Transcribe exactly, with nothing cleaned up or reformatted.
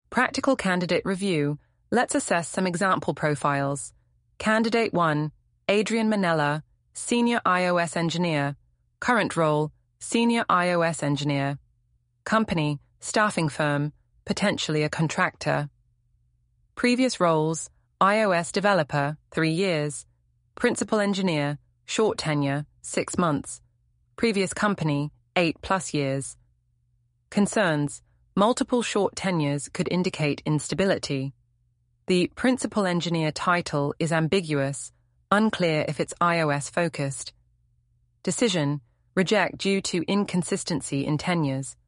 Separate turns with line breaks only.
Practical candidate review. Let's assess some example profiles. Candidate one, Adrian Manella, Senior iOS Engineer. Current role, Senior iOS Engineer. Company, staffing firm, potentially a contractor. Previous roles, iOS Developer, three years. Principal Engineer, short tenure, six months. Previous company, eight plus years. Concerns, multiple short tenures could indicate instability. The Principal Engineer title is ambiguous, unclear if it's iOS focused. Decision, reject due to inconsistency in tenures.